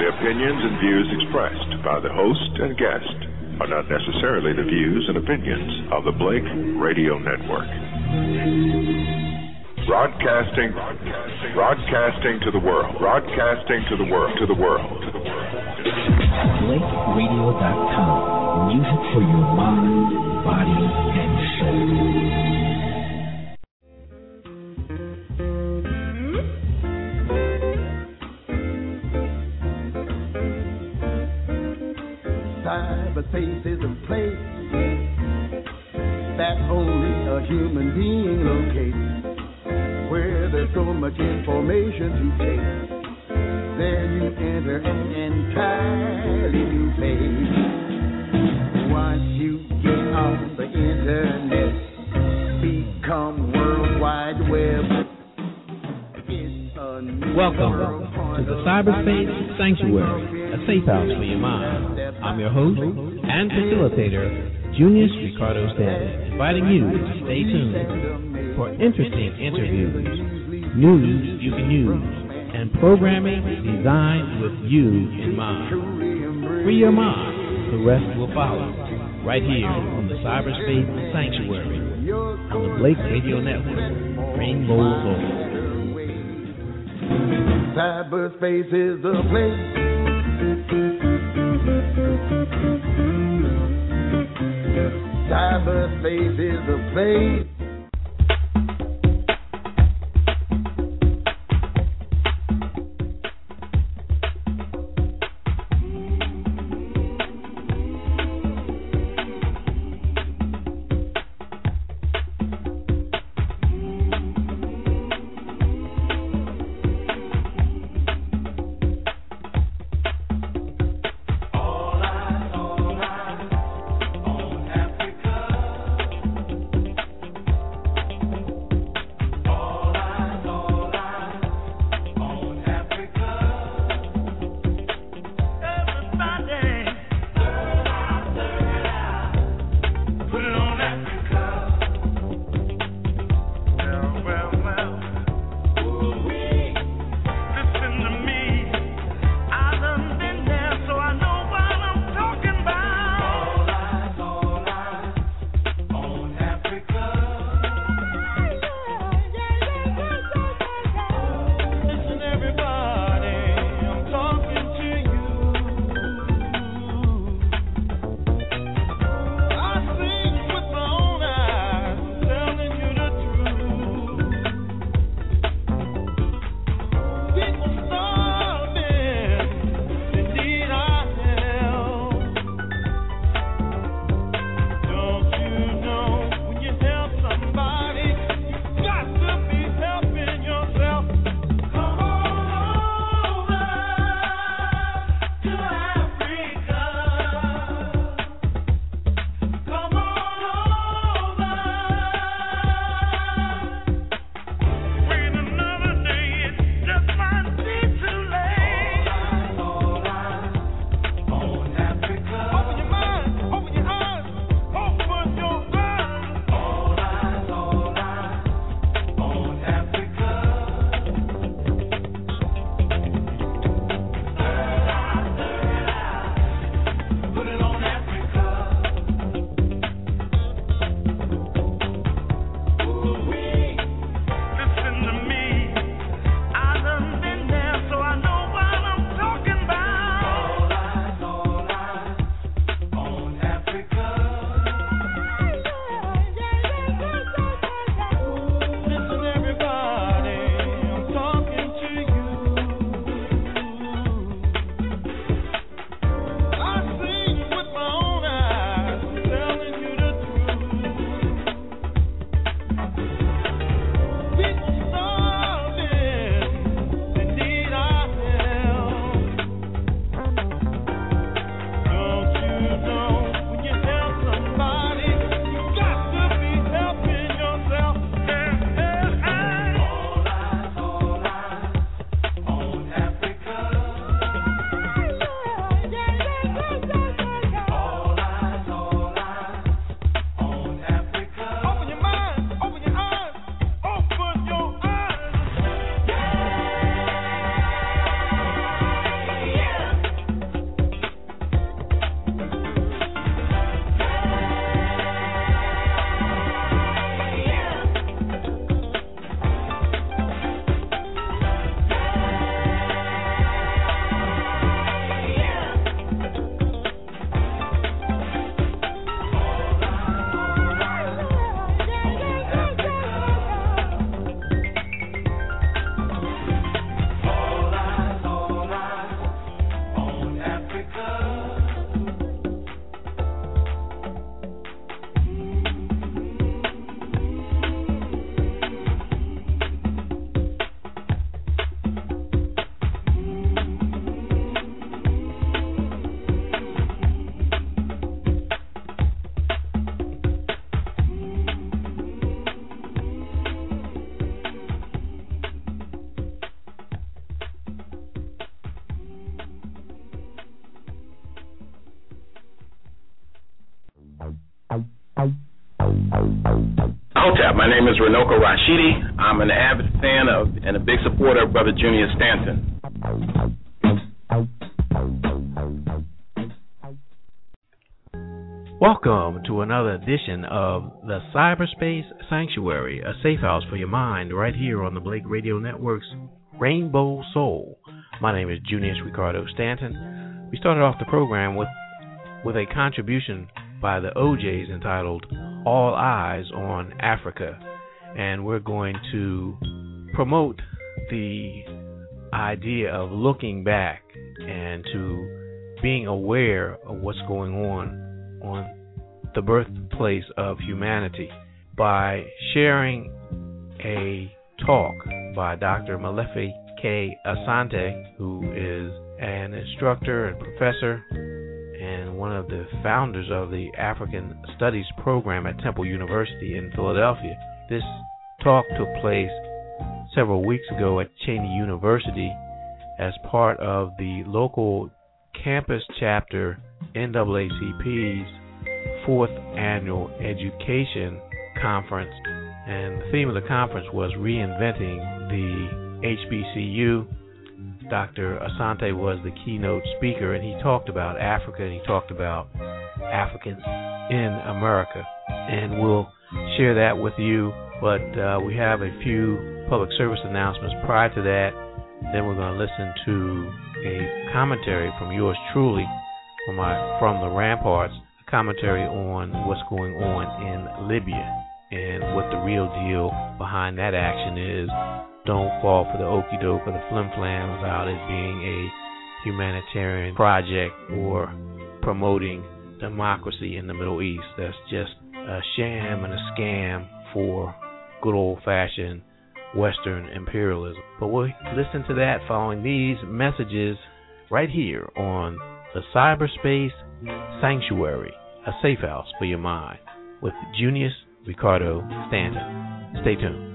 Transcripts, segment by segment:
The opinions and views expressed by the host and guest are not necessarily the views and opinions of the Blake Radio Network. Broadcasting to the world. BlakeRadio.com. Music for your mind, body, and soul. Cyberspace is a place that only a human being locates, where there's so much information to take. There you enter an entirely new phase. Once you get on the internet, become World Wide Web. Welcome to the Cyberspace Sanctuary, a safe house for your mind. I'm your host and facilitator, Junius Ricardo Stanton, inviting you to stay tuned for interesting interviews, news you can use, and programming designed with you in mind. Free your mind, the rest will follow, right here on the Cyberspace Sanctuary on the Blake Radio Network, Rainbow Gold. Cyberspace is the place. Cyberspace is the place. Hotep. My name is Renoka Rashidi. I'm an avid fan of and a big supporter of Brother Junius Stanton. Welcome to another edition of the Cyberspace Sanctuary, a safe house for your mind, right here on the Blake Radio Network's Rainbow Soul. My name is Junius Ricardo Stanton. We started off the program with a contribution by the OJs entitled All Eyes on Africa, and we're going to promote the idea of looking back and to being aware of what's going on the birthplace of humanity by sharing a talk by Dr. Molefi K. Asante, who is an instructor and professor and one of the founders of the African Studies program at Temple University in Philadelphia. This talk took place several weeks ago at Cheney University as part of the local campus chapter NAACP's 4th Annual Education Conference, and the theme of the conference was Reinventing the HBCU. Dr. Asante was the keynote speaker, and he talked about Africa, and he talked about Africans in America, and we'll share that with you, but we have a few public service announcements prior to that. Then we're going to listen to a commentary from yours truly from the Ramparts, a commentary on what's going on in Libya and what the real deal behind that action is. Don't fall for the okie doke or the flim flam about it being a humanitarian project or promoting democracy in the Middle East. That's just a sham and a scam for good old-fashioned Western imperialism. But we'll listen to that following these messages right here on the Cyberspace Sanctuary, a safe house for your mind, with Junius Ricardo Stanton. Stay tuned.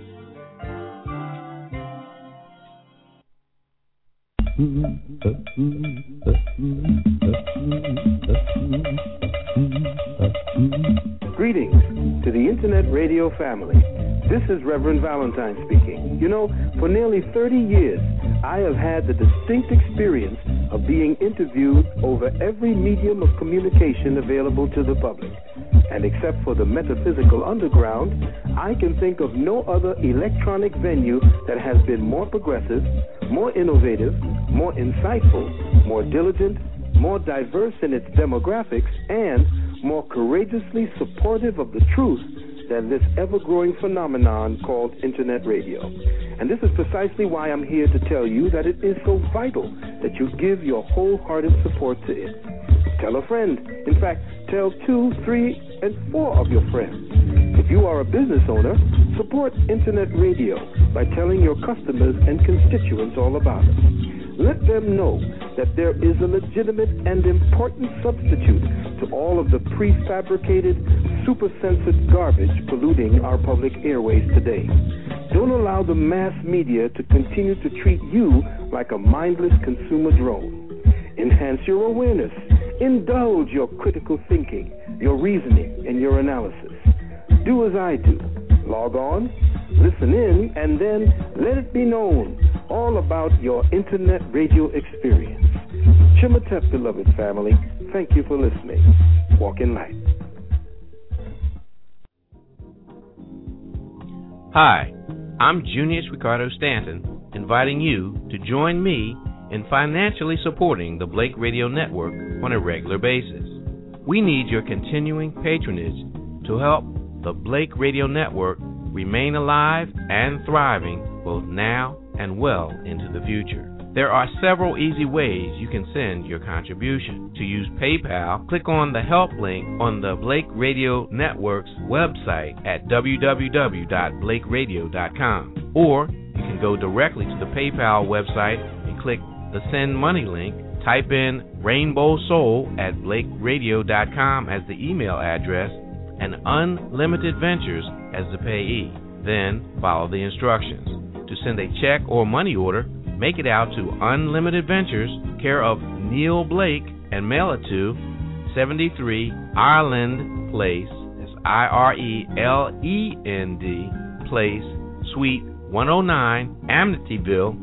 Greetings to the Internet Radio family. This is Reverend Valentine speaking. You know, for nearly 30 years, I have had the distinct experience of being interviewed over every medium of communication available to the public. And except for the metaphysical underground, I can think of no other electronic venue that has been more progressive, more innovative, more insightful, more diligent, more diverse in its demographics, and more courageously supportive of the truth than this ever-growing phenomenon called Internet Radio. And this is precisely why I'm here to tell you that it is so vital that you give your wholehearted support to it. Tell a friend. In fact, tell 2, 3, and 4 of your friends. If you are a business owner, support Internet Radio by telling your customers and constituents all about it. Let them know that there is a legitimate and important substitute to all of the prefabricated, super-censored garbage polluting our public airways today. Don't allow the mass media to continue to treat you like a mindless consumer drone. Enhance your awareness. Indulge your critical thinking, your reasoning, and your analysis. Do as I do. Log on, listen in, and then let it be known all about your Internet radio experience. Chimatep, beloved family, thank you for listening. Walk in light. Hi, I'm Junius Ricardo Stanton, inviting you to join me in financially supporting the Blake Radio Network on a regular basis. We need your continuing patronage to help the Blake Radio Network remain alive and thriving both now and well into the future. There are several easy ways you can send your contribution. To use PayPal, click on the help link on the Blake Radio Network's website at www.blakeradio.com. Or you can go directly to the PayPal website and click the Send Money link. Type in Rainbow Soul at blakeradio.com as the email address and Unlimited Ventures as the payee. Then follow the instructions. To send a check or money order, make it out to Unlimited Ventures, care of Neil Blake, and mail it to 73 Ireland Place, that's Ireland Place, Suite 109, Amityville,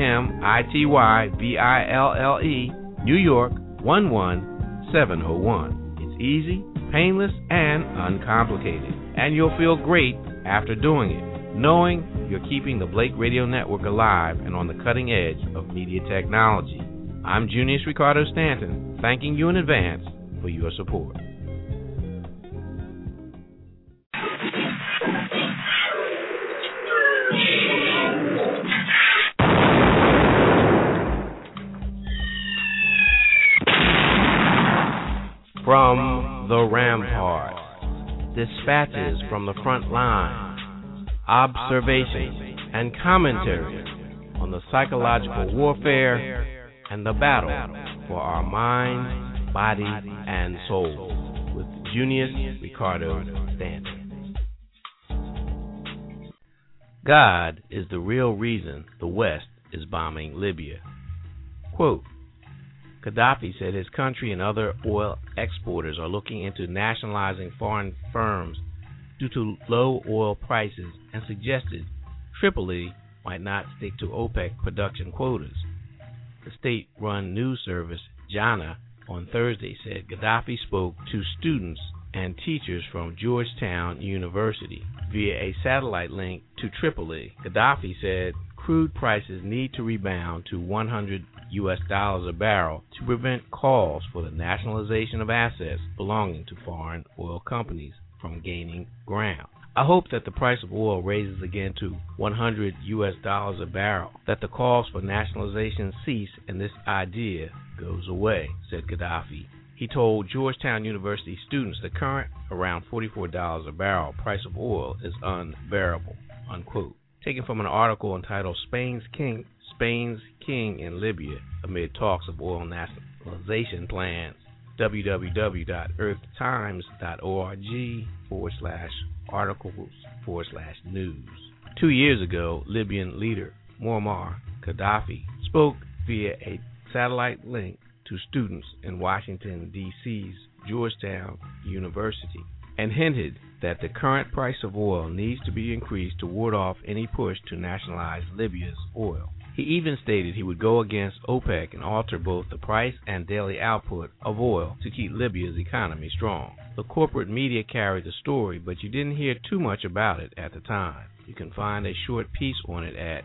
Amityville, New York 11701. It's easy, painless, and uncomplicated. And you'll feel great after doing it, knowing you're keeping the Blake Radio Network alive and on the cutting edge of media technology. I'm Junius Ricardo Stanton, thanking you in advance for your support. From the Rampart, dispatches from the front line, observations and commentary on the psychological warfare and the battle for our mind, body, and soul with Junius Ricardo Stanton. God is the real reason the West is bombing Libya. Quote, Gaddafi said his country and other oil exporters are looking into nationalizing foreign firms due to low oil prices and suggested Tripoli might not stick to OPEC production quotas. The state-run news service Jana on Thursday said Gaddafi spoke to students and teachers from Georgetown University via a satellite link to Tripoli. Gaddafi said crude prices need to rebound to $100 a barrel to prevent calls for the nationalization of assets belonging to foreign oil companies from gaining ground. I hope that the price of oil raises again to $100 a barrel, that the calls for nationalization cease and this idea goes away, said Gaddafi. He told Georgetown University students the current around $44 a barrel price of oil is unbearable, unquote. Taken from an article entitled Spain's King in Libya amid talks of oil nationalization plans, www.earthtimes.org/articles/news. 2 years ago, Libyan leader Muammar Gaddafi spoke via a satellite link to students in Washington, D.C.'s Georgetown University and hinted that the current price of oil needs to be increased to ward off any push to nationalize Libya's oil. He even stated he would go against OPEC and alter both the price and daily output of oil to keep Libya's economy strong. The corporate media carried the story, but you didn't hear too much about it at the time. You can find a short piece on it at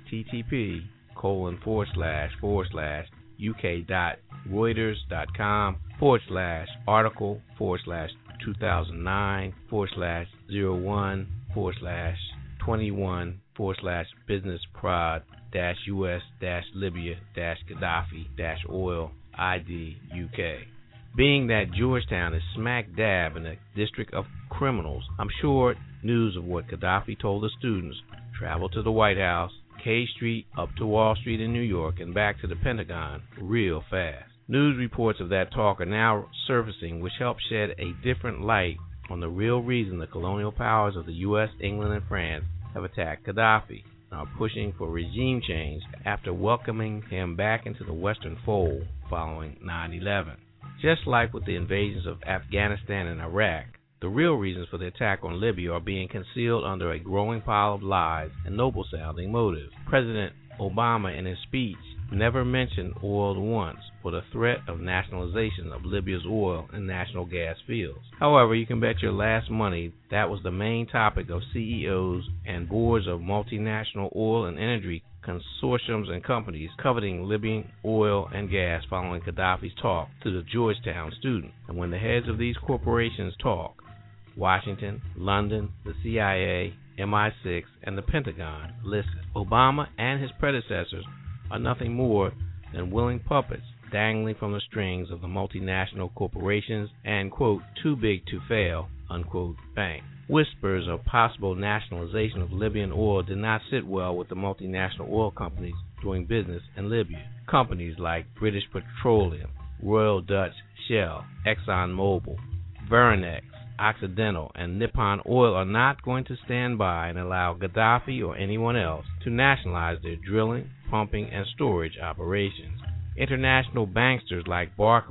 http://https://UK.Reuters.com/article/21/21/business-prod-us/21/Libya-Gaddafi-oil-ID-UK. Being that Georgetown is smack dab in the district of criminals, I'm sure news of what Gaddafi told the students traveled to the White House, K Street, up to Wall Street in New York, and back to the Pentagon real fast. News reports of that talk are now surfacing, which help shed a different light on the real reason the colonial powers of the U.S., England, and France have attacked Gaddafi and are pushing for regime change after welcoming him back into the Western fold following 9/11. Just like with the invasions of Afghanistan and Iraq, the real reasons for the attack on Libya are being concealed under a growing pile of lies and noble-sounding motives. President Obama, in his speech, never mentioned oil once for the threat of nationalization of Libya's oil and national gas fields. However, you can bet your last money that was the main topic of CEOs and boards of multinational oil and energy consortiums and companies coveting Libyan oil and gas following Gaddafi's talk to the Georgetown student. And when the heads of these corporations talk, Washington, London, the CIA, MI6, and the Pentagon listen. Obama and his predecessors are nothing more than willing puppets dangling from the strings of the multinational corporations and, quote, too big to fail, unquote, bank. Whispers of possible nationalization of Libyan oil did not sit well with the multinational oil companies doing business in Libya. Companies like British Petroleum, Royal Dutch Shell, ExxonMobil, Veranex, Occidental, and Nippon Oil are not going to stand by and allow Gaddafi or anyone else to nationalize their drilling, pumping, and storage operations. International banksters like Barclays,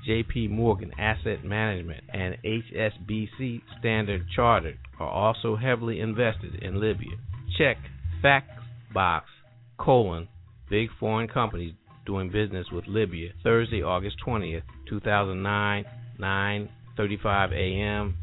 J.P. Morgan Asset Management, and HSBC Standard Chartered are also heavily invested in Libya. Check Factbox: Big Foreign Companies Doing Business with Libya, Thursday, August 20th, 2009, 9:35 a.m.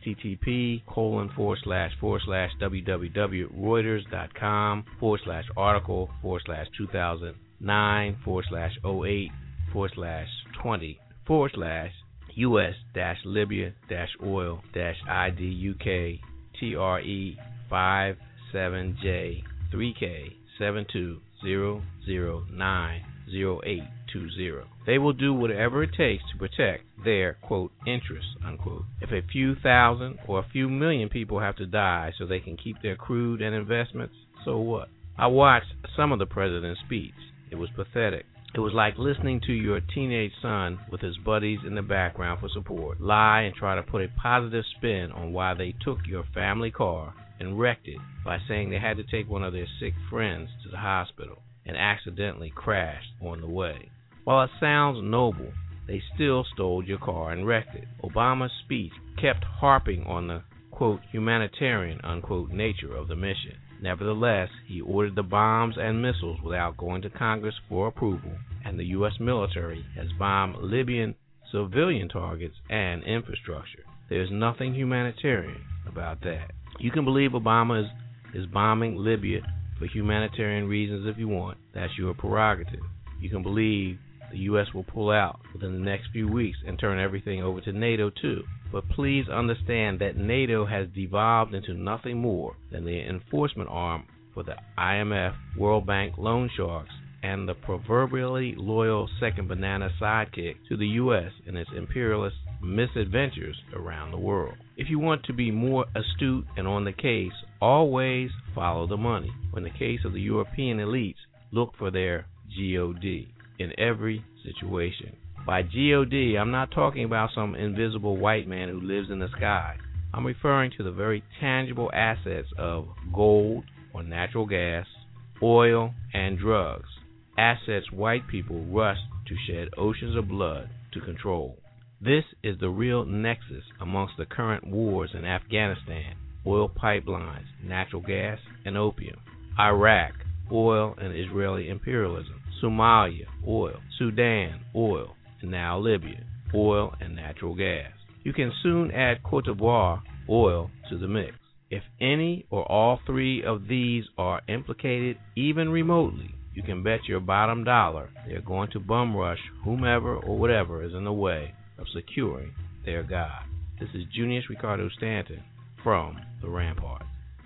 http://wreuters.com/USDLibya-UK-TRE-570-3K7200900820. They will do whatever it takes to protect their, quote, interests, unquote. If a few thousand or a few million people have to die so they can keep their crude and investments, so what? I watched some of the president's speech. It was pathetic. It was like listening to your teenage son with his buddies in the background for support lie and try to put a positive spin on why they took your family car and wrecked it by saying they had to take one of their sick friends to the hospital and accidentally crashed on the way. While it sounds noble, they still stole your car and wrecked it. Obama's speech kept harping on the, quote, humanitarian, unquote, nature of the mission. Nevertheless, he ordered the bombs and missiles without going to Congress for approval, and the U.S. military has bombed Libyan civilian targets and infrastructure. There's nothing humanitarian about that. You can believe Obama is bombing Libya for humanitarian reasons if you want. That's your prerogative. You can believe the U.S. will pull out within the next few weeks and turn everything over to NATO too. But please understand that NATO has devolved into nothing more than the enforcement arm for the IMF, World Bank loan sharks, and the proverbially loyal second banana sidekick to the U.S. in its imperialist misadventures around the world. If you want to be more astute and on the case, always follow the money. In the case of the European elites, look for their G.O.D. in every situation. By G.O.D., I'm not talking about some invisible white man who lives in the sky. I'm referring to the very tangible assets of gold or natural gas, oil, and drugs. Assets white people rush to shed oceans of blood to control. This is the real nexus amongst the current wars in Afghanistan: oil pipelines, natural gas, and opium. Iraq, oil and Israeli imperialism. Somalia, oil. Sudan, oil. And now Libya, oil and natural gas. You can soon add Cote d'Ivoire, oil, to the mix. If any or all three of these are implicated, even remotely, you can bet your bottom dollar they're going to bum rush whomever or whatever is in the way of securing their God. This is Junius Ricardo Stanton from the Rampart.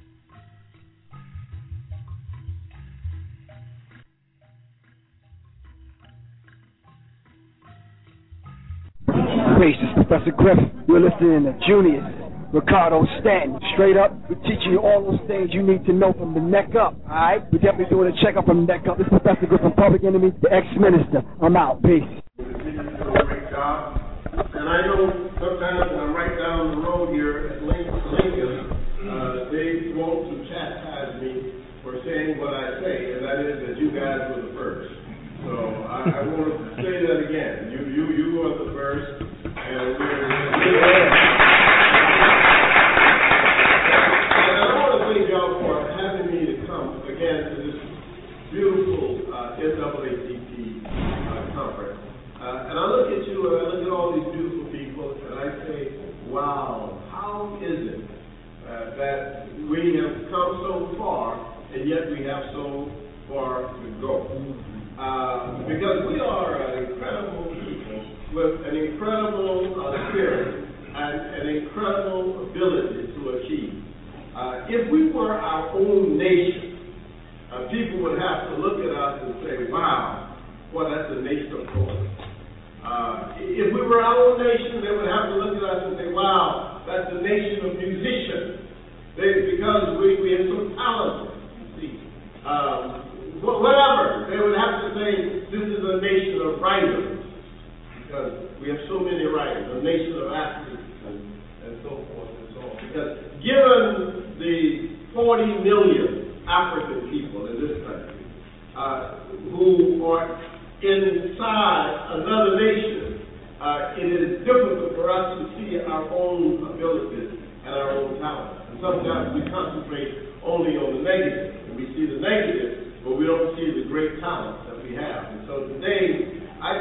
This is Professor Griff. You're listening to Junius Ricardo Stanton. Straight up, we're teaching you all those things you need to know from the neck up. Alright? We're definitely doing a checkup from the neck up. This is Professor Griff from Public Enemy, the ex-minister. I'm out. Peace. Great job. And I know sometimes when I'm right down the road here at Lincoln, they want to chastise me for saying what I say, and that is that you guys were the first. So I want to say that again. You are the first, and I want to thank y'all for having me to come again to this beautiful NAACP conference. And I look at you and I look at all these beautiful people, and I say, wow, how is it that we have come so far, and yet we have so far to go? Because we are an incredible people with an incredible spirit and an incredible ability to achieve. If we were our own nation, people would have to look at us and say, wow, well, that's a nation of course. If we were our own nation, they would have to look at us and say, wow, that's a nation of musicians. Because we are so talented, you see. Whatever, they would have to say, this is a nation of writers. Because we have so many writers, a nation of athletes, and so forth and so on. Because given the 40 million African people in this country who are inside another nation,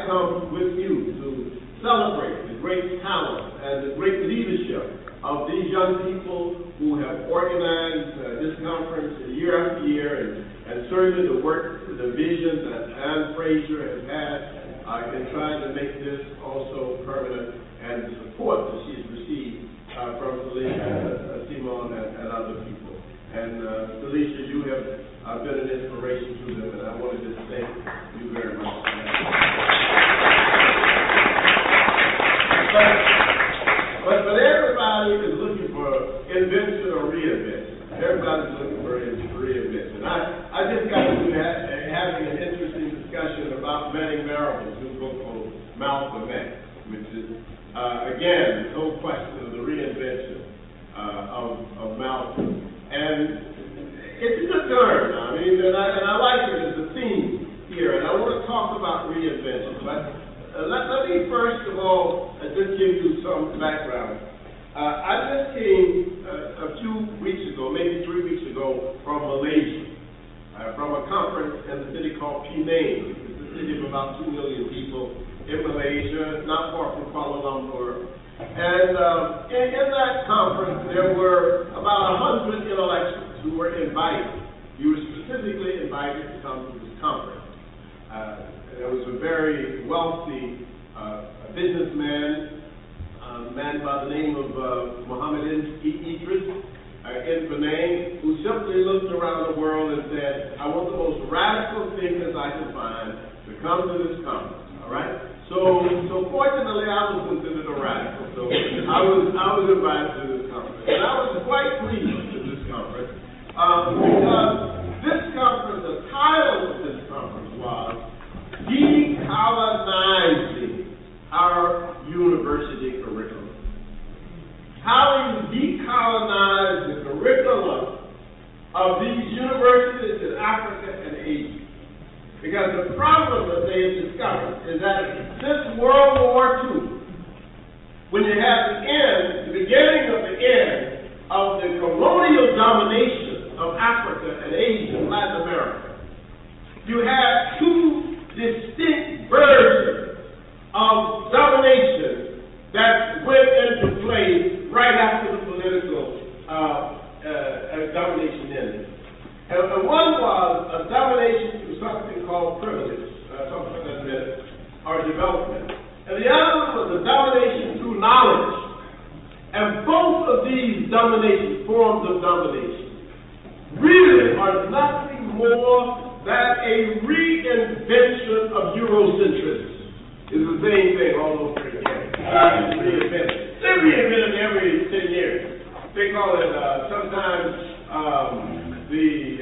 come with you to celebrate the great talent and the great leadership of these young people who have organized this conference year after year, and certainly the work, the vision that Ann Fraser has had in trying to make this also permanent, and the support that she's received from Felicia, Simon, and other people. And Felicia, you have been an inspiration to them, and I want to just thank you very much for that. But everybody is looking for invention or reinvention. Everybody's looking for reinvention. I just got to having an interesting discussion about Manning Marable's new book called Malcolm X, which is, again, no question of the reinvention of Malcolm. And it's a good term. I mean, and I like it as a theme here, and I want to talk about reinvention. But let me first of all just give you some background. I just came a few weeks ago, maybe 3 weeks ago, from Malaysia, from a conference in the city called Penang. It's a city of about 2 million people in Malaysia, not far from Kuala Lumpur. And in that conference, there were about 100 intellectuals who were invited. You were specifically invited to come to this conference. There was a very wealthy businessman, a man by the name of Muhammad Idris in Penang, who simply looked around the world and said, I want the most radical thinkers I can find to come to this conference. All right? So fortunately, I was considered a radical. So I was invited to this conference. And I was quite pleased to this conference because this conference, the title of this conference was Decolonizing Our University Curriculum. How do you decolonize the curriculum of these universities in Africa and Asia? Because the problem that they have discovered is that since World War II, when you have the beginning of the end of the colonial domination of Africa and Asia and Latin America, you have two distinct versions of domination that went into play right after the political domination ended. And one was a domination through something called privilege, or development. And the other one was a domination through knowledge. And both of these forms of domination, really are nothing more than a reinvention of Eurocentrism. It's the same thing all over again. Reinvented. They're reinvented every 10 years. They call it sometimes the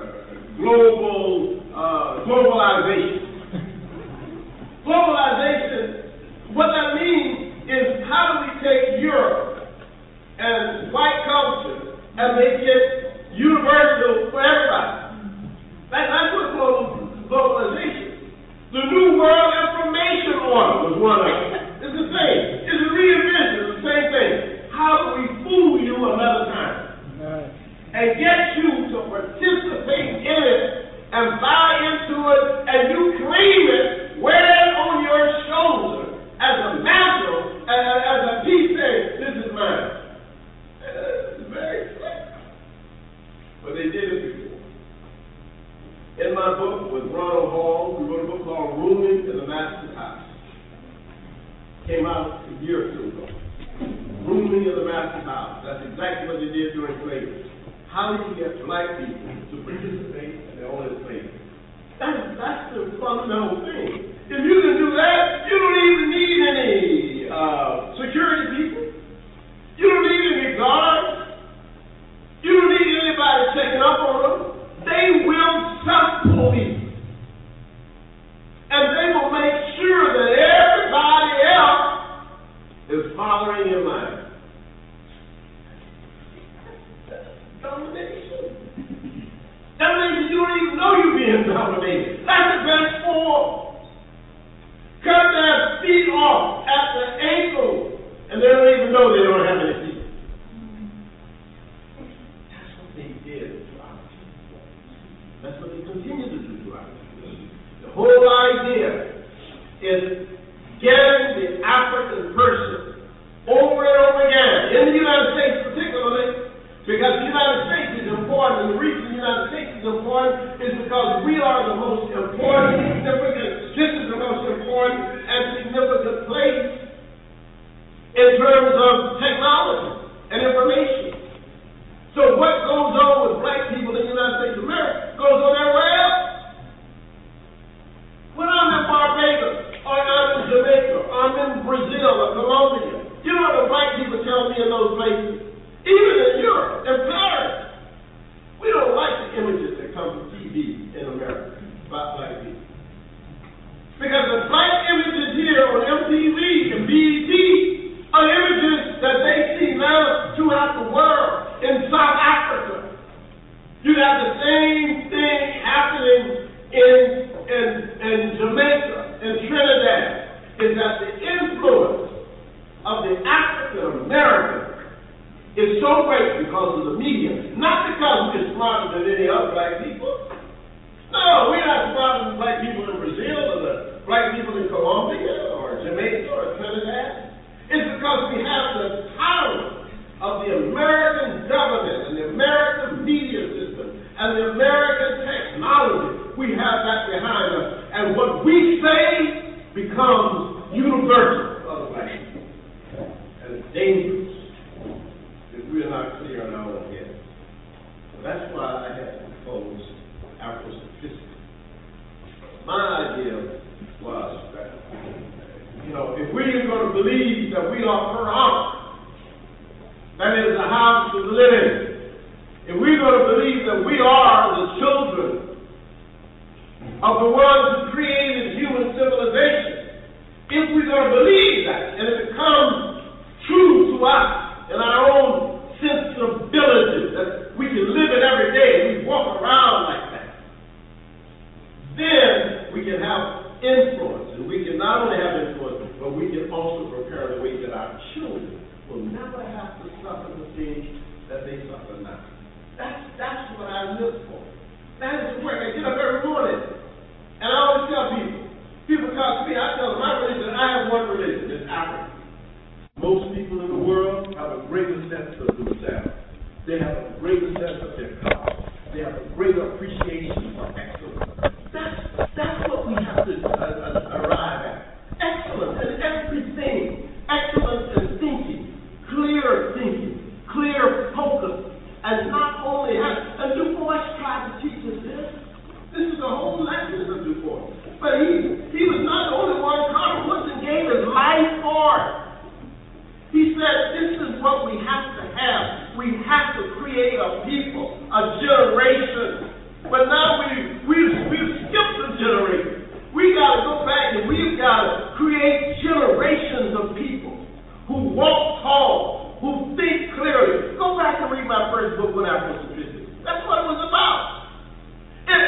globalization. Globalization, what that means is how do we take Europe and white culture and make it universal for everybody? That's what globalization. The New World Information Order was one of them. It's the same. It's a reinvention. It's the same thing. How do we fool you another time? And get you to participate in it and buy into it, and you claim it, wear it on your shoulder as a mantle, as a piece saying, this is mine. It's very sick. But they did it before. In my book with Ronald Hall, we wrote a book called Rooming in the Master's House. Came out a year or two ago. Rooming in the Master's House. That's exactly what they did during slavery. How do you get black people to participate in their own enslavement? That's the fundamental thing. If you can do that, you don't even need any security people. You don't need any guards. You don't need anybody checking up on them. They will self-police. And they will make sure that everybody else is following your mind. Domination. Domination, you don't even know you're being dominated. That's the best form. Cut their feet off at the ankle, and they don't even know they don't have any feet. That's what they did to our people. That's what they continue to do to our people. The whole idea is getting the African person over and over again, in the United States particularly, because the United States is important, and the reason the United States is important is because we are the most important, significant, just as the most important and significant place in terms of technology and information. So what goes on with black people in the United States of America goes on everywhere else. When I'm in Barbados, or I'm in Jamaica, or I'm in Brazil or Colombia, you know what the black people tell me in those places? Even in Europe, in Paris, we don't like the images that come from TV in America about black people. Because the black images here on MTV and BET are images that they see now throughout the world. In South Africa, you have the same thing happening in Jamaica, in Trinidad, is that the influence of the African American is so great because of the media, not because we're smarter than any other black people. No, we're not smarter than black people in Brazil or the black people in Colombia or Jamaica or Trinidad. It's because we have the power of the American government and the American media system and the American technology. We have that behind us. And what we say becomes universal for other black people. And it's dangerous if we are not clear on our own heads. So that's why I have proposed Afrocentricity. My idea was that, if we are going to believe that we are per honor, that is the house to live in. If we're going to believe that we are the children of the ones who created human civilization, if we're going to believe that, and it becomes true to us in our own sensibility, that we can live it every day, and we walk around like that, then we can have influence, and we can not only have influence, but we can also prepare the way that our children will never have to suffer the things that they suffer now. That's what I live for. That is the work. I get up every morning, and I always tell people come to me, I tell them my religion, I have one religion, it's African. Most people in the world have a greater sense of themselves. They have a greater sense of their cause. They have a greater appreciation for excellence. That's what we have to arrive at. Excellence in everything. Excellence in thinking. Clear thinking, clear focus, and not only and Du Bois tried to teach us this. This is the whole lesson of Du Bois. But he was not the only one. Carl Woodson gave his life for it. He said, this is what we have to have. We have to create a people, a generation. But now we've skipped the generation. We got to go back and we've got to create generations of people who walk tall, who think clearly. Go back and read my first book on Afrocentricity. That's what it was about. And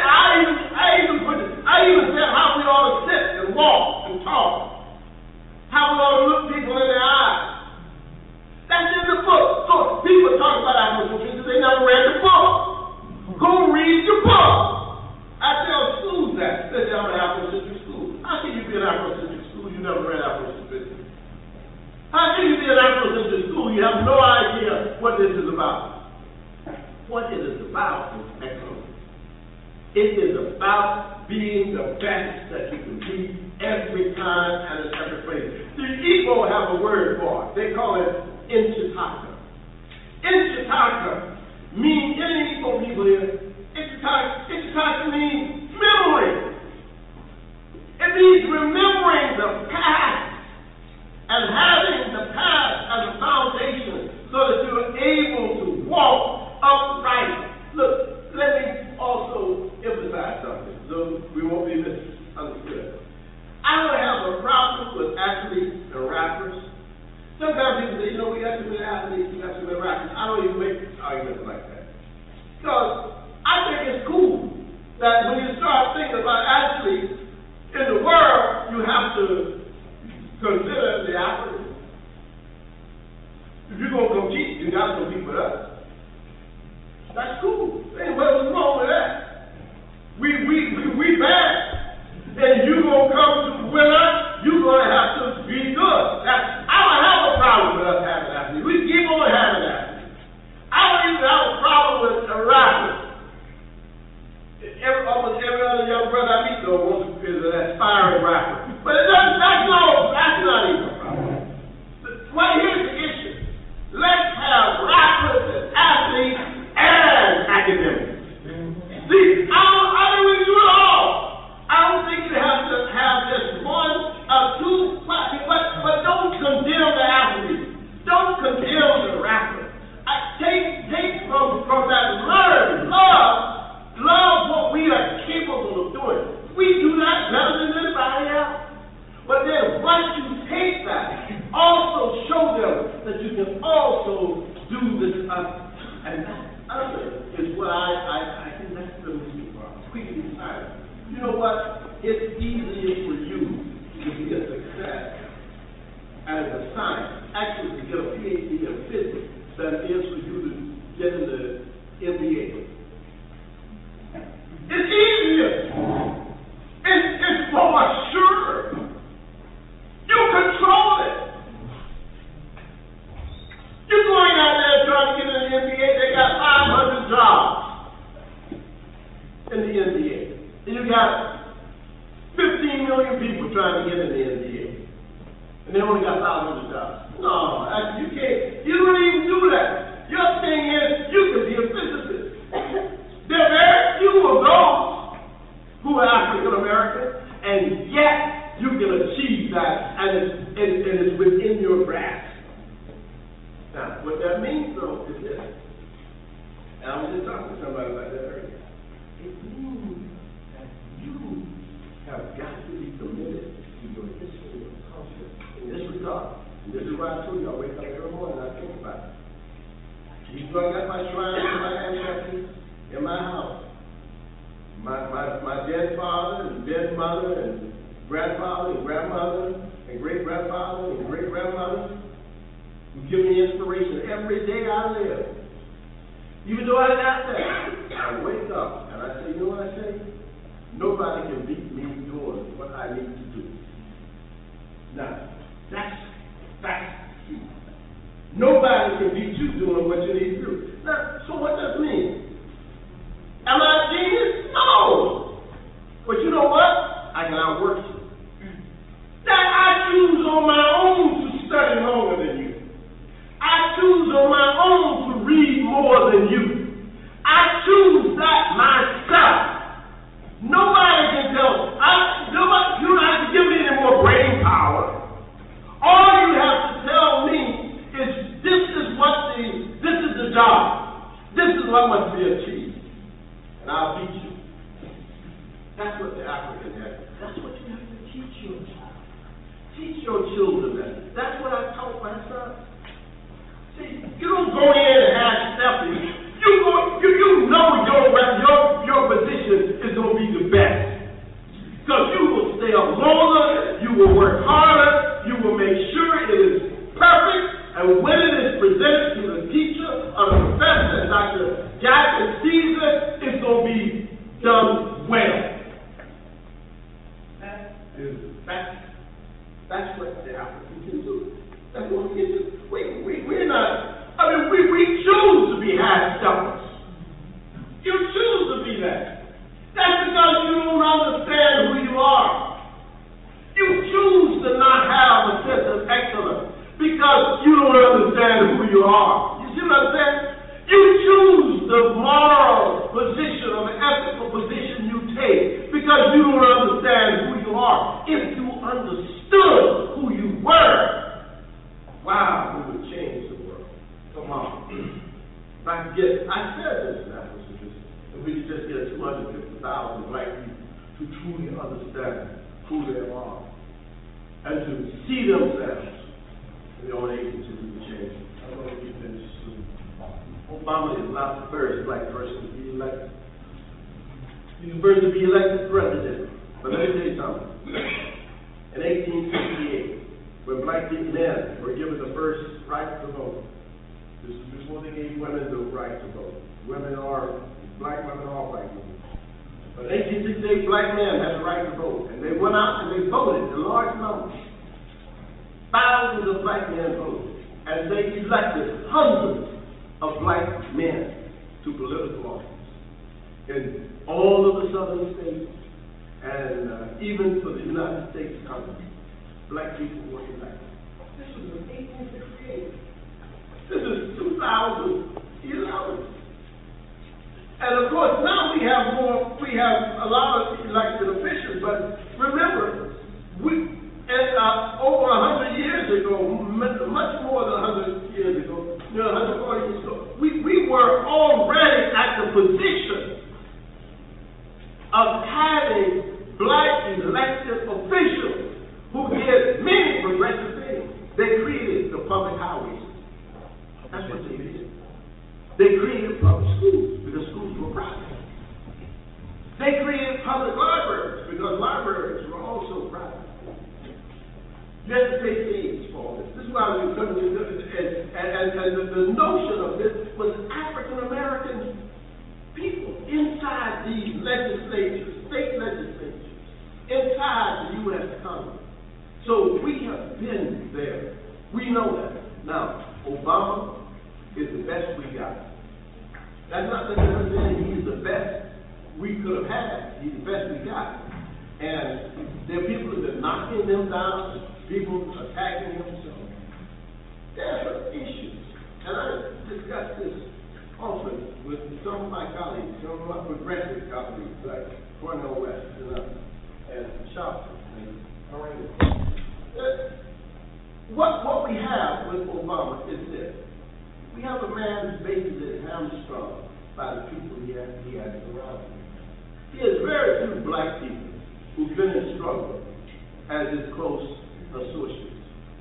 I even said how we ought to sit and walk and talk. How we ought to look people in the eyes. That's in the book. So people talk about Afrocentricity, they never read the book. Go read your book. I tell schools that. They say I'm an Afrocentric school. How can you be an Afrocentric school? You never read Afrocentricity. How can you be an Afrocentric school? You have no idea what this is about. What it is about is excellence. It is about being the best that you can be every time and in every place. The Igbo have a word for it. They call it Nchitaka. Nchitaka means, any Igbo people here, Nchitaka means memory. It means remembering the past. And having the past as a foundation so that you're able to walk upright. Look, let me also emphasize something so we won't be misunderstood. I don't have a problem with athletes and rappers. Sometimes people say, we got too many athletes, we got too many rappers. I don't even make arguments like that. Because I think it's cool that when you start thinking about athletes in the world, you have to consider the Africans. If you're going to compete, you got to compete with us. That's cool. Ain't what's wrong with that. We bad. And you going to come to win us, than it is for you to get in the NBA. It's easier. It's more sure. You control it. You're going out there trying to get in the NBA. They got 500 jobs in the NBA. And you got 15 million people trying to get in the NBA. And they only got 500 jobs. No, you can't. You don't even do that. Your thing is you can be a physicist. There are very few of those who are African American, and yet you can achieve that, and it's within your grasp. Now, what that means, though, is this. And I was just talking to somebody about that earlier. It means that you have got to be committed to your history and culture in this regard. And this is why I told you I wake up every morning and I think about it. You know, I got my shrine and my ancestors in my house. My dead father and dead mother and grandfather and grandmother and great-grandfather and great-grandmother who give me inspiration every day I live. Even though I got that, I wake up and I say, you know what I say? Nobody can beat me doing what I need to do. Now, that's key. Nobody can beat you doing what you need to do. Now, so what does it mean? Am I a genius? No. But you know what? I can outwork you. That I choose on my own to study longer than you. I choose on my own to read more than you. I choose that myself. Nobody can tell. You don't have to give me any more brain power. All you have to tell me is this is the job. This is what must be achieved. And I'll teach you. That's what the African has. That's what you have to teach your child. Teach your children that. That's what I taught my son. See, you don't go in and have stepping. You know your position is going to be the best. Because you will stay up longer, you will work harder, you will make sure it is perfect, and when it is presented to the teacher or the professor, and Dr. Jackson sees it, it's going to be done well. That's what the African can do. That's what we can do. We're not, we choose to be half-steppers. You choose to be that. That's because you don't understand who you are. You choose to not have a sense of excellence because you don't understand who you are. You see what I'm saying? You choose the moral position or the ethical position you take because you don't understand who you are. If you understood who you were, wow, we would change the world. Come on. If I said this now, if we could just get 250,000 black people to truly understand who they are and to see themselves in their own agency, we can change it. I'm going to get finished soon. Obama is not the first black person to be elected. He's the first to be elected president. But let me tell you something. In 1868, when black men were given the first right to vote, this is before they gave women the right to vote. Black women are white women. But in 1868, black men had the right to vote. And they went out and they voted in large numbers. Thousands of black men voted. And they elected hundreds of black men to political office in all of the southern states and even for the United States Congress. Black people were elected. This was in 1868. This is 2011. And of course, now we have a lot of elected officials, but remember, over 100 years ago, much more than 100 years ago, 140 years ago, we were already at the position of having black elected officials who did many progressive things. They created the public highways. That's what they did. They created public schools because schools were private. They created public libraries because libraries were also private. legislate age for this. This is why we and the notion of this was African American people inside these legislatures, state legislatures, inside the U.S. Congress. So we have been there. We know that. Now, Obama is the best we got. That's not necessarily saying he's the best we could have had. He's the best we got. And there are people that are knocking them down, people attacking him. So there are issues. And I discussed this often with some of my colleagues, some of my progressive colleagues, like Cornel West and Sharpton and Miranda. What we have with Obama is this. We have a man who's basically hamstrung by the people he has around him. He has very few black people who've been in struggle as his close associates.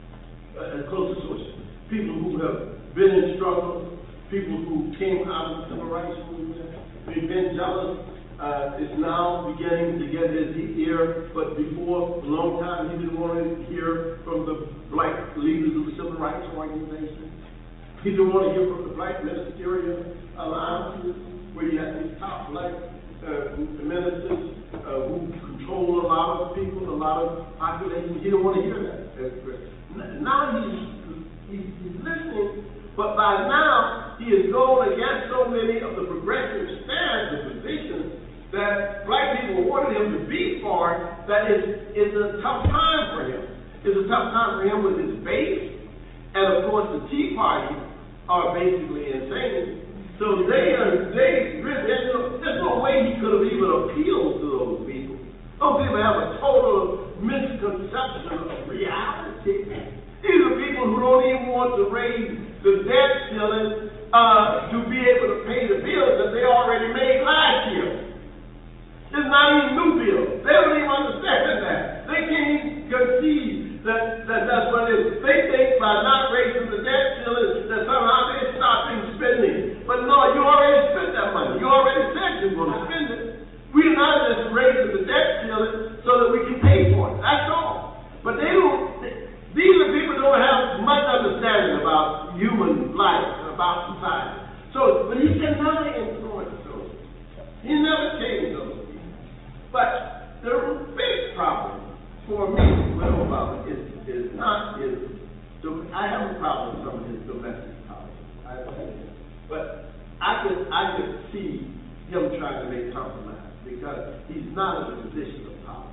People who have been in struggle, people who came out of the civil rights movement. We've been jealous. Is now beginning to get his ear, but before a long time he didn't want to hear from the black leaders of the civil rights organization. He didn't want to hear from the black ministerial alliances, where you have these top black ministers who control a lot of people, a lot of population. He didn't want to hear that. Now he's listening, but by now he is going against so many of the progressive stands and positions that black people wanted him to be for, that it's a tough time for him. It's a tough time for him with his base, and of course the Tea Party are basically insane. So there's no way he could have even appealed to those people. Those people have a total misconception of reality. These are people who don't even want to raise the debt ceiling to be able to pay the bills that they already made last year. It's not even new bills. They don't even understand that. They can't even conceive that that's what it is. They think by not raising the debt ceiling that somehow they're stopping spending. But no, you already spent that money. You already said you were going to spend it. We're not just raising the debt ceiling so that we can pay for it. That's all. But these are people who don't have much understanding about human life and about society. So, but he can never influence those. He never changed those. But the big problem for me with Obama is not his. I have a problem with some of his domestic policy. But I could see him trying to make compromise because he's not in a position of power.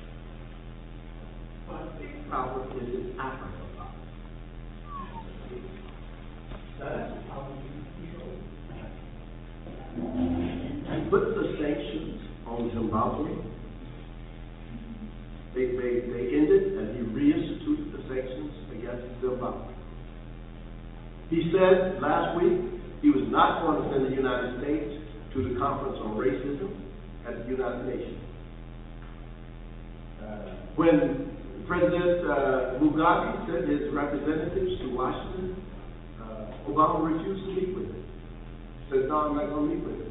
But the big problem is his Africa policy. That's the problem he put the sanctions on Zimbabwe. They ended, and he reinstituted the sanctions against Zimbabwe. He said last week he was not going to send the United States to the Conference on Racism at the United Nations. When President Mugabe sent his representatives to Washington, Obama refused to meet with him. Said, no, I'm not going to meet with him.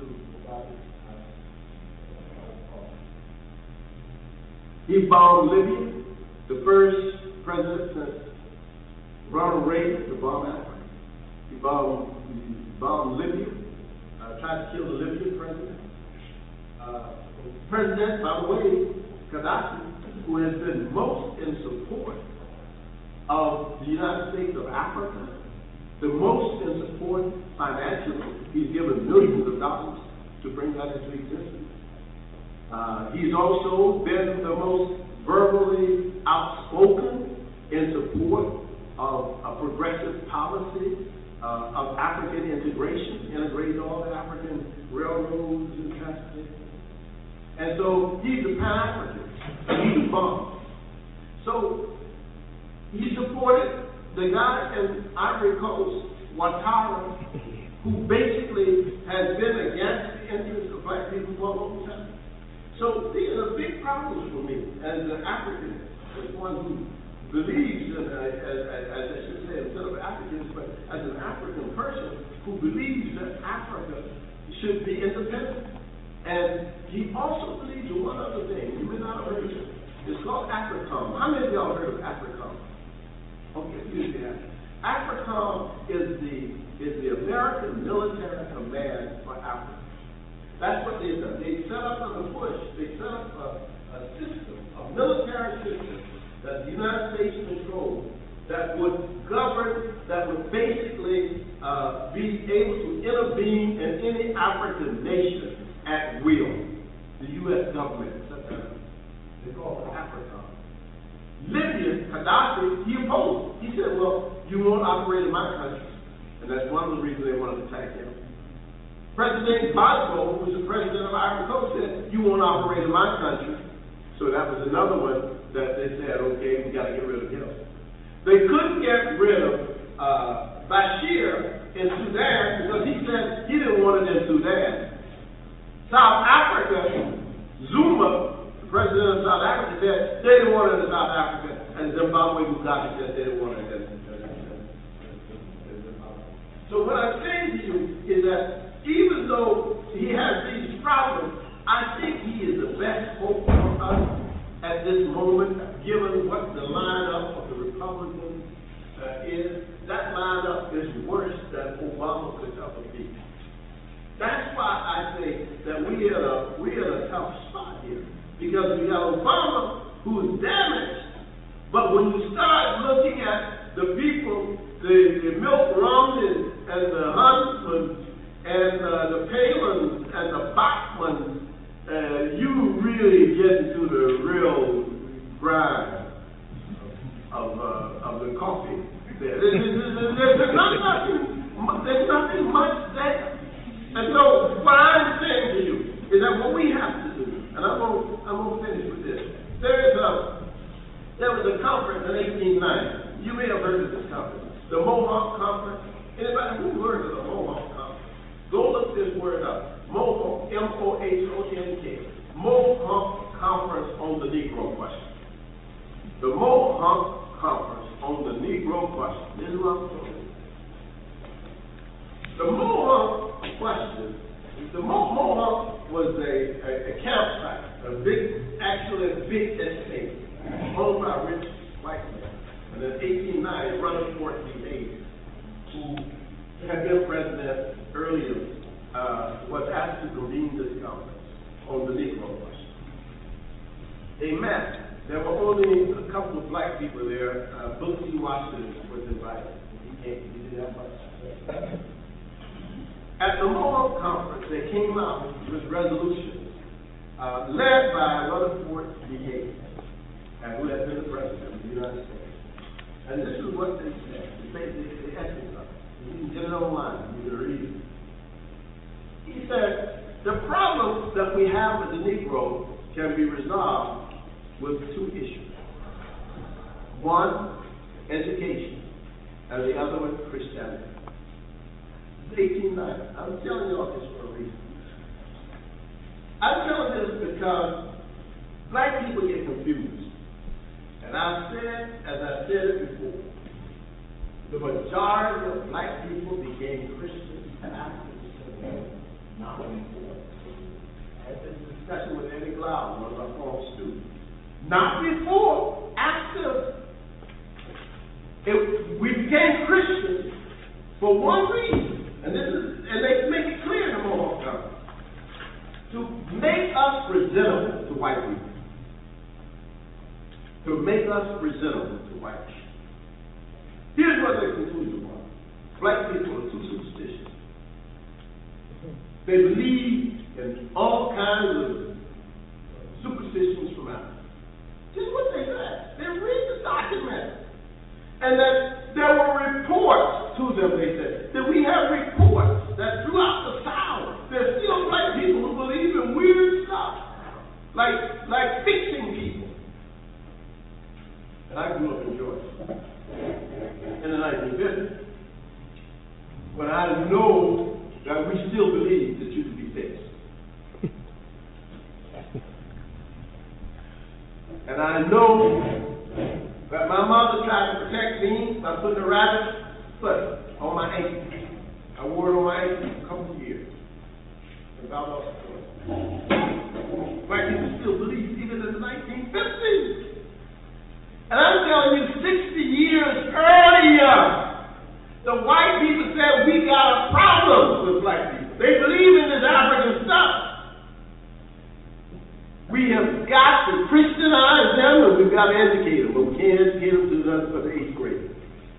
He bombed Libya, the first president since Ronald Reagan to bomb Africa. He bombed Libya, tried to kill the Libyan president. President, by the way, Gaddafi, who has been most in support of the United States of Africa, the most in support financially. He's given millions of dollars to bring that into existence. He's also been the most verbally outspoken in support of a progressive policy of African integration, integrate all the African railroads and transportation. And so he's a Pan-African. He's a bomb. So he supported the guy in Ivory Coast, Ouattara, who basically has been against the interests of black people for a long time. So these are big problems for me as an African, as one who believes, as I should say, instead of Africans, but as an African person who believes that Africa should be independent. And he also believes in one other thing. You may not have heard it. It's called AFRICOM. How many of y'all heard of AFRICOM? Okay, you have. AFRICOM is the American Military Command for Africa. That's what they've done. They set up under Bush. They set up a system, a military system that the United States controlled that would govern, that would basically be able to intervene in any African nation at will. The U.S. government set that up. They call it AFRICOM. Libya, Gaddafi, he opposed. He said, well, you won't operate in my country. And that's one of the reasons they wanted to attack him. President Gbagbo, who was the president of Ivory Coast, said, you won't operate in my country. So that was another one that they said, okay, we got to get rid of him. They couldn't get rid of Bashir in Sudan because he said he didn't want it in Sudan. South Africa, Zuma, the president of South Africa, said they didn't want it in South Africa, and Zimbabwe Mugabe said they didn't want it in Zimbabwe. So what I'm saying to you is that even though he has these problems, I think he is the best hope for us at this moment, given what the lineup of the Republicans is. That lineup is worse than Obama could ever be. That's why I say that we're in a tough spot here. Because we got Obama who's damaged, but when you start looking at the people, the Milt Romneys and the Huntsmans and the Palins and the Bachmans, you really get into the real grind of the coffee there. There's nothing much there. And so what I'm saying to you is that what we have to do, and I'm going to finish with this. There was a conference in 1890. You may have heard of this conference, the Mohawk Conference. Anybody who heard of the Mohawk Conference? Go look this word up. Mohawk, M-O-H-O-N-K. Mohawk Conference on the Negro Question. The Mohawk Conference on the Negro Question. This is what I'm talking about. The Mohawk question, the Mohawk was a campsite, a big estate, owned by a rich white man. And in 1890, Rutherford B. Hayes, who had been president earlier, was asked to convene this conference on the Negro question. They met. There were only a couple of black people there. Booker T. Washington was invited. He didn't have much. At the Mohawk Conference, they came out with resolutions led by Rutherford B. Hayes, who had been the president of the United States. And this is what they said. They essence of it. You can get it online. You can read it. He said, the problems that we have with the Negro can be resolved with two issues. One, education, and the other one, Christianity. 1890. I'm telling you all this for a reason. I'm telling this because black people get confused. And I've said, as I said it before, the majority of black people became Christians after the Civil War, not before. I had this discussion with Eddie Glaude, one of our former students. Not before, after. We became Christians for one reason. And they make it clear in the Mohawk Conference, to make us presentable to white people. To make us presentable to white people. Here's what their conclusion was. Black people are too superstitious. They believe in all kinds of superstitions from Africa. This is what they said. They read the document. And that there were reports to them, they said, that we have reports that throughout the South, there's still black people who believe in weird stuff, like fixing people. And I grew up in Georgia in the 1950s, when I know that we still believe that you can be fixed. And I know that my mother tried to protect me by putting a rabbit foot on my ankle. I wore it on my ankle for a couple of years. Black people still believe, even in the 1950s, And I'm telling you, 60 years earlier, the white people said we got a problem with black people. They believe in this African stuff. We have got to Christianize them and we've got to educate them, but we can't educate them to nothing but the 8th grade.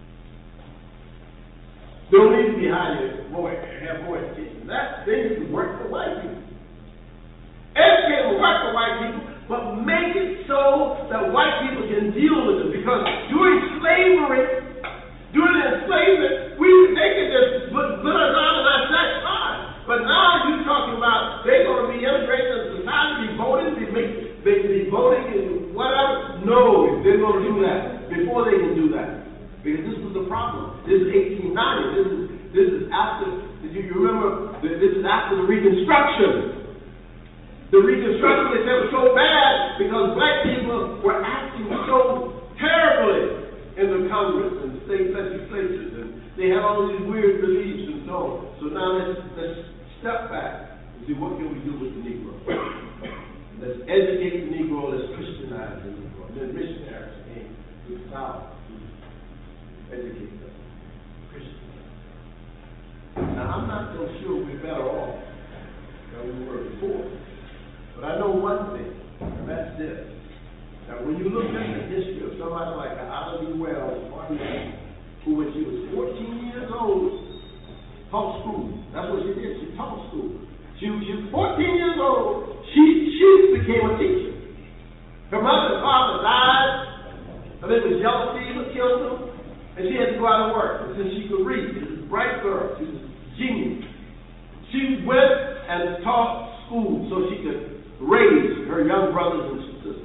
They don't need to be have more education. They need to work for white people. Educate them, work for white people, but make it so that white people can deal with it. Because during slavery, during enslavement, they could just put us out of our sex lives. But now you're talking about they're going to be integrated into society, be voting and whatever. No, they're going to do that before they can do that. Because this was the problem. This is 1890. This is after. You remember? This is after the Reconstruction. The Reconstruction, they said, was so bad because black people were acting so terribly in the Congress and state legislatures, and they had all these weird beliefs and so on. So now let's step back and see what can we do with the Negro. Let's educate the Negro. Let's Christianize the Negro. And then missionaries came to the South. Educate them. Christianize. Now, I'm not so sure we're better off than we were before. But I know one thing, and that's this. Now, when you look at the history of somebody like Ida B. Wells, who, when she was 14 years old, taught school. That's what she did. She taught school. She was 14 years old. She became a teacher. Her mother and father died. I think it was yellow fever killed them. And she had to go out and work. And since she could read, she was a bright girl. She was a genius. She went and taught school so she could raise her young brothers and sisters.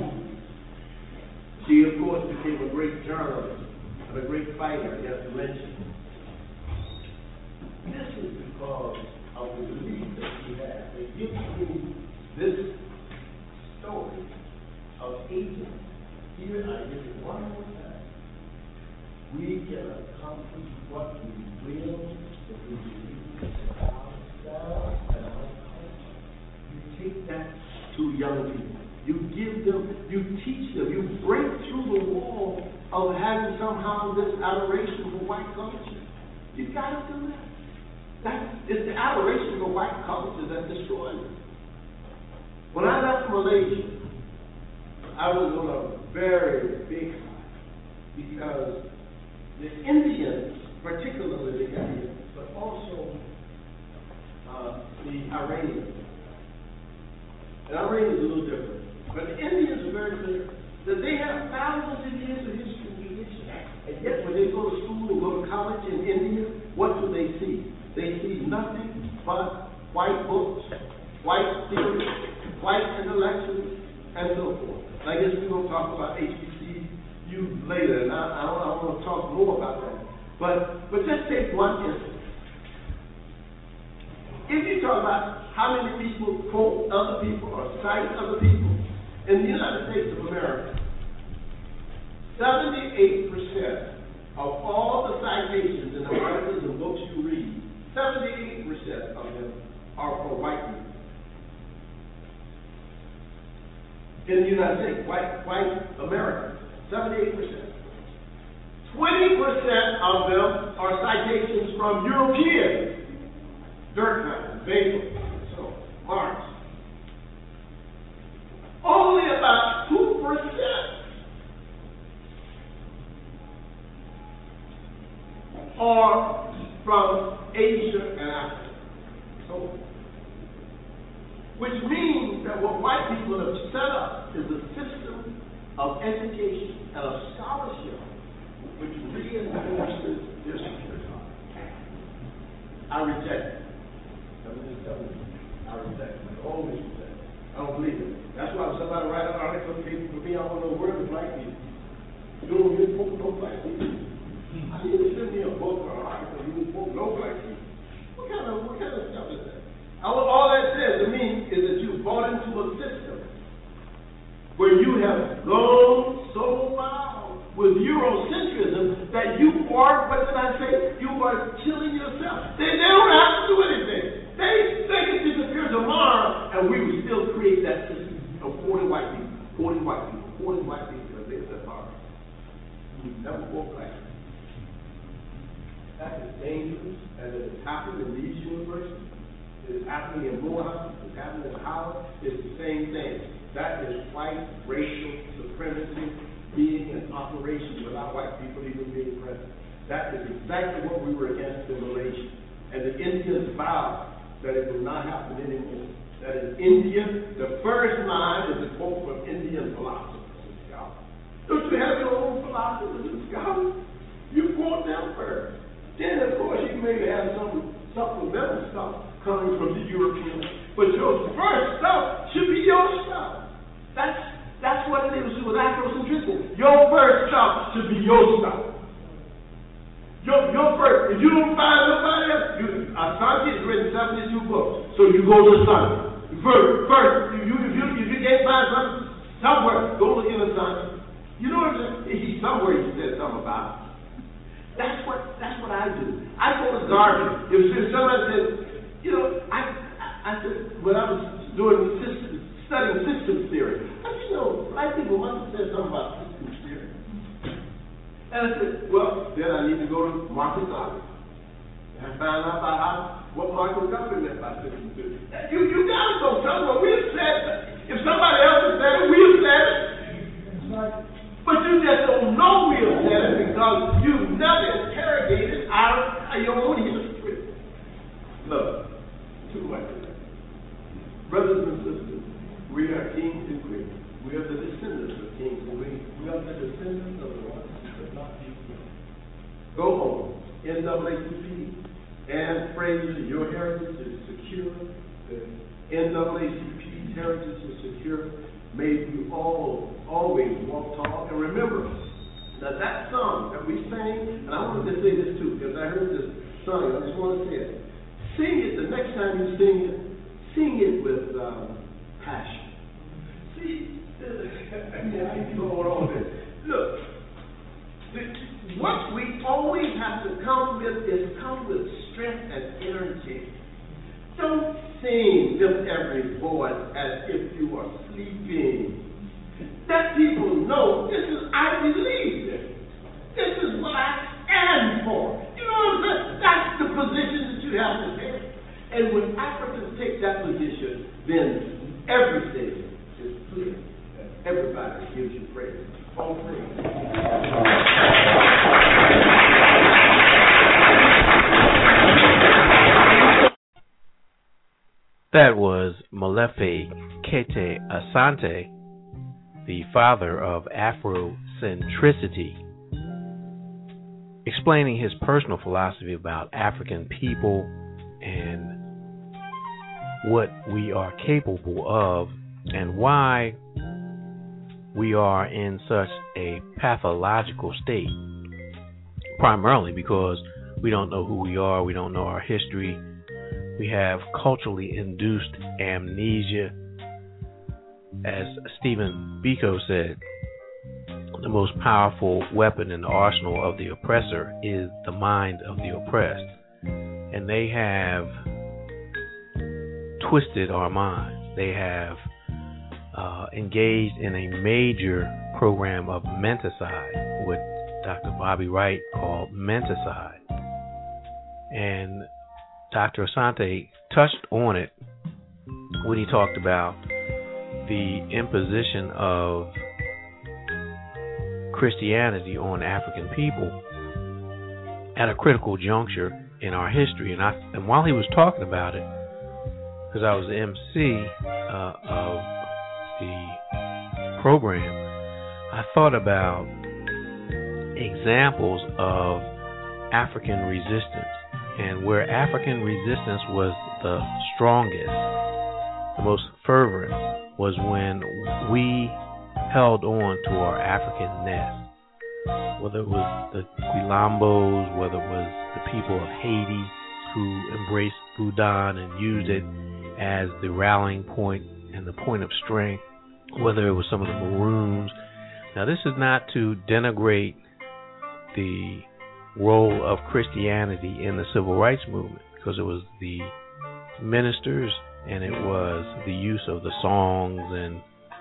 She, of course, became a great journalist and a great fighter against lynching. This is because of the belief that she had. It gives me this story of agency. Here I give it one more time. We can accomplish what we will if we believe in ourselves and our culture. You take that to young people. You give them, you teach them, you break through the wall of having somehow this adoration for white culture. You've got to do that. It's the adoration for white culture that destroys it. When I left Malaysia, I was on a very big high because the Indians, particularly the Indians, but also the Iranians. And Iranians are a little different. But the Indians are very clear that they have thousands of years of history and tradition. And yet when they go to school and go to college in India, what do they see? They see nothing but white books, white theory, white intellectuals, and so forth. And I guess we're going to talk about HBCU later, and I want to talk more about that. But just take one instance. If you talk about how many people quote other people or cite other people in the United States of America, 78% of all the citations in the articles and books you read, 78% of them are for white people. In the United States, white Americans, 78%. 20% of them are citations from Europeans. Durkheim, Bacon, so Marx. Only about 2% are from Asia and Africa. So, which means that what white people have set up is a system of education and of scholarship which reinforces their superiority. I reject it. I reject it. I always reject it. I don't believe it. That's why if somebody write an article for me, I want to know where the black people. You don't even quote no black people. I need to send me a book or an article. You don't quote no black people. What kind of stuff is that? All that says to me is that you bought into a system where you have gone so wild with Eurocentrism that you are, what did I say? You are killing yourself. They don't have to do anything. They can disappear tomorrow and we will still create that system of 40 white people, 40 white people, 40 white people, because they said, all right. who never wore glasses. That is dangerous, and it is happening in these universities. It is happening in Morehouse. It's happening in Howard. It's the same thing. That is white racial supremacy being in operation without white people even being present. That is exactly what we were against in Malaysia. And the Indians vowed that it will not happen anymore. That is India. The first line is a quote from Indian philosophers and scholars. Don't you have your own philosophers and scholars? You quote them first. Then, of course, you may have some supplemental stuff coming from the Europeans, but your first stuff should be your stuff. That's what it is with Afrocentricity. Your first stuff should be your stuff. Your first. If you don't find nobody else, Asante has written 72 books, so you go to Asante. First, if you can't find something somewhere, go look in Asante. You know what somewhere he said something about it. That's what I do. I go to garbage. If somebody says, I said when I was studying systems theory, I said, black people must have said something about systems theory. And I said, well, then I need to go to Marcus Garvey and find out about what Marcus Garvey meant by systems theory. You gotta go tell them what we've said. If somebody else has said it, we've said it. But you just don't know we have said it because you've never interrogated out of your own history. Look, too much of that. Brothers and sisters, we are kings and queens. We are the descendants of kings and queens. We are the descendants of the ones who could not be kings. Go home, NAACP, and praise you. Your heritage is secure. The NAACP's heritage is secure. May you always walk tall. And remember that song that we sang, and I wanted to say this too, because I heard this song, I just want to say it. Sing it the next time you sing it with passion. See, I keep on this. Look, what we always have to come with strength and energy. Don't sing with every voice as if you are sleeping. Let people know I believe this. This is what I stand for. You know what I'm saying? That's the position that you have to take. And when Africans take that position, then everything is clear. Everybody gives you praise. All praise. That was Molefi Kete Asante, the father of Afrocentricity, explaining his personal philosophy about African people and what we are capable of and why we are in such a pathological state, primarily because we don't know who we are, we don't know our history. We have culturally induced amnesia. As Stephen Biko said, the most powerful weapon in the arsenal of the oppressor is the mind of the oppressed. And they have twisted our minds. They have engaged in a major program of menticide, what Dr. Bobby Wright called menticide. And Dr. Asante touched on it when he talked about the imposition of Christianity on African people at a critical juncture in our history. And while he was talking about it, because I was the MC of the program, I thought about examples of African resistance. And where African resistance was the strongest, the most fervent, was when we held on to our African nest. Whether it was the Quilambos, whether it was the people of Haiti who embraced Boudan and used it as the rallying point and the point of strength, whether it was some of the Maroons. Now, this is not to denigrate the role of Christianity in the civil rights movement, because it was the ministers and it was the use of the songs and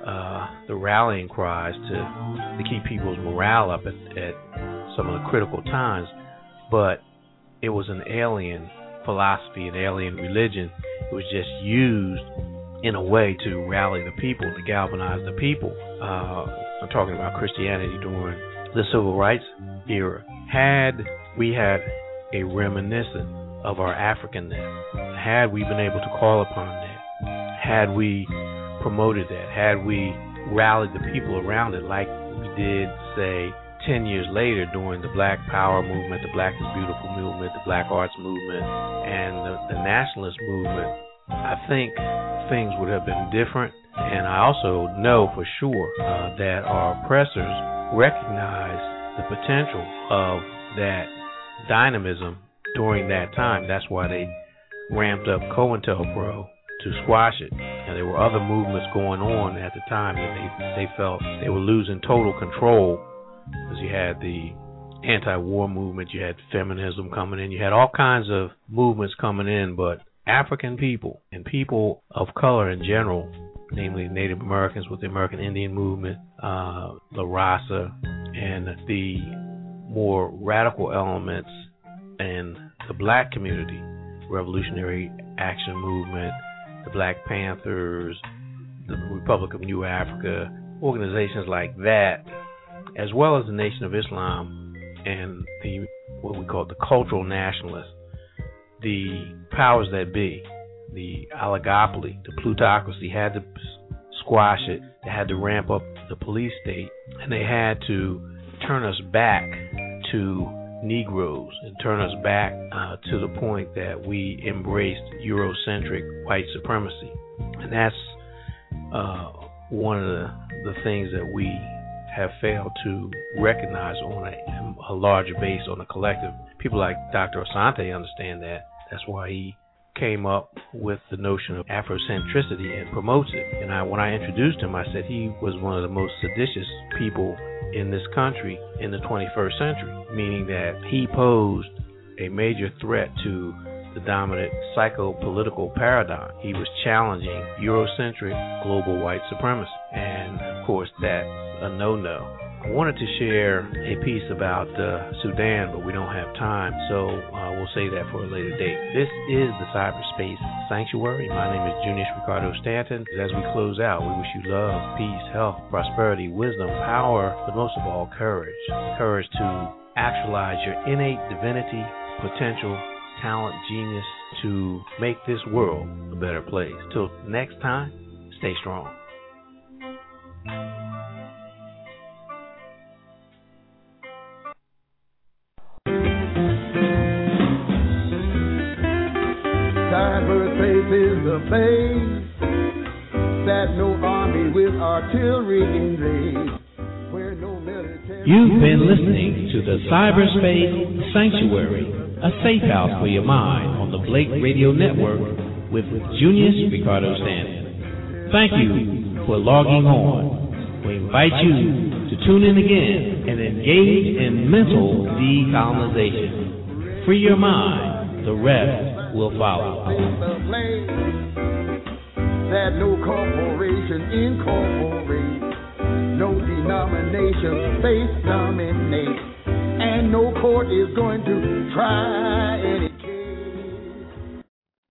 the rallying cries to keep people's morale up at some of the critical times, but it was an alien philosophy, an alien religion. It was just used in a way to rally the people, to galvanize the people. I'm talking about Christianity during the Civil Rights era. Had we had a reminiscence of our Africanness, had we been able to call upon that, had we promoted that, had we rallied the people around it like we did, say, 10 years later during the Black Power movement, the Black is Beautiful movement, the Black Arts movement, and the nationalist movement, I think things would have been different. And I also know for sure that our oppressors recognized the potential of that dynamism during that time. That's why they ramped up COINTELPRO to squash it. And there were other movements going on at the time that they felt they were losing total control, because you had the anti-war movement, you had feminism coming in, you had all kinds of movements coming in, but African people and people of color in general, namely Native Americans with the American Indian movement, La Raza, and the more radical elements in the black community, Revolutionary Action Movement, the Black Panthers, the Republic of New Africa, organizations like that, as well as the Nation of Islam and the what we call the cultural nationalists, the powers that be, the oligopoly, the plutocracy, had to squash it. They had to ramp up the police state, and they had to turn us back to Negroes and turn us back to the point that we embraced Eurocentric white supremacy. And that's one of the things that we have failed to recognize on a larger base, on a collective. People like Dr. Asante understand that. That's why he came up with the notion of Afrocentricity and promotes it. And when I introduced him, I said he was one of the most seditious people in this country in the 21st century, meaning that he posed a major threat to the dominant psycho-political paradigm. He was challenging Eurocentric global white supremacy. And, of course, that's a no-no. I wanted to share a piece about Sudan, but we don't have time, so we'll save that for a later date. This is the Cyberspace Sanctuary. My name is Junius Ricardo Stanton. As we close out, we wish you love, peace, health, prosperity, wisdom, power, but most of all, courage. Courage to actualize your innate divinity, potential, talent, genius to make this world a better place. Till next time, stay strong. Cyberspace is the place that no army with artillery invades, where no military... You've been listening to the Cyberspace Sanctuary, a safe house for your mind on the Blake Radio Network with Junius Ricardo Stanton. Thank you for logging on. We invite you to tune in again and engage in mental decolonization. Free your mind, the rest will follow. That no corporation incorporates, no denomination faith dominate, and no court is going to try